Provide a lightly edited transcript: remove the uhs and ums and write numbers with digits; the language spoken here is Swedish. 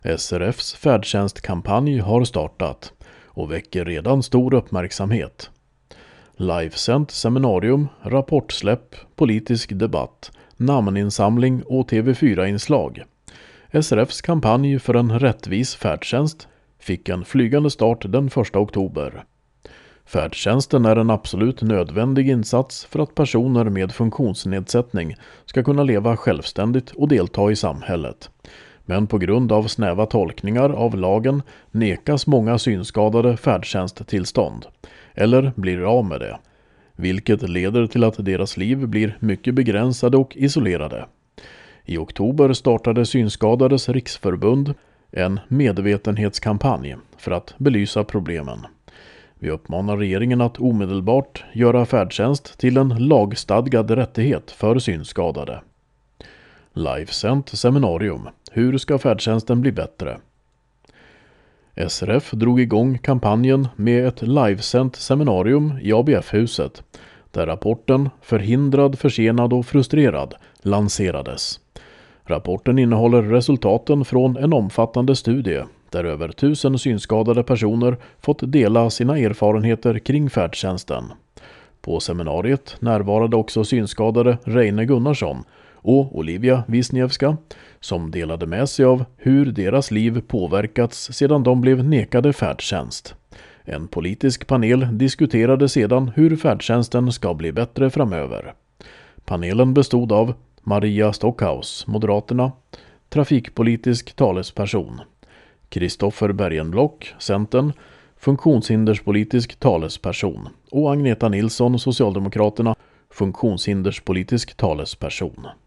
SRFs färdtjänstkampanj har startat och väcker redan stor uppmärksamhet. Livesänt seminarium, rapportsläpp, politisk debatt, namninsamling och TV4-inslag. SRFs kampanj för en rättvis färdtjänst fick en flygande start den 1 oktober. Färdtjänsten är en absolut nödvändig insats för att personer med funktionsnedsättning ska kunna leva självständigt och delta i samhället. Men på grund av snäva tolkningar av lagen nekas många synskadade färdtjänsttillstånd eller blir av med det, vilket leder till att deras liv blir mycket begränsade och isolerade. I oktober startade Synskadades riksförbund en medvetenhetskampanj för att belysa problemen. Vi uppmanar regeringen att omedelbart göra färdtjänst till en lagstadgad rättighet för synskadade. Livesänt seminarium. Hur ska färdtjänsten bli bättre? SRF drog igång kampanjen med ett livesänt seminarium i ABF-huset där rapporten Förhindrad, försenad och frustrerad lanserades. Rapporten innehåller resultaten från en omfattande studie där över 1000 synskadade personer fått dela sina erfarenheter kring färdtjänsten. På seminariet närvarade också synskadade Reine Gunnarsson och Olivia Wisniewska som delade med sig av hur deras liv påverkats sedan de blev nekade färdtjänst. En politisk panel diskuterade sedan hur färdtjänsten ska bli bättre framöver. Panelen bestod av Maria Stockhaus, Moderaterna, trafikpolitisk talesperson, Kristoffer Bergenblock, Centern, funktionshinderspolitisk talesperson och Agneta Nilsson, Socialdemokraterna, funktionshinderspolitisk talesperson.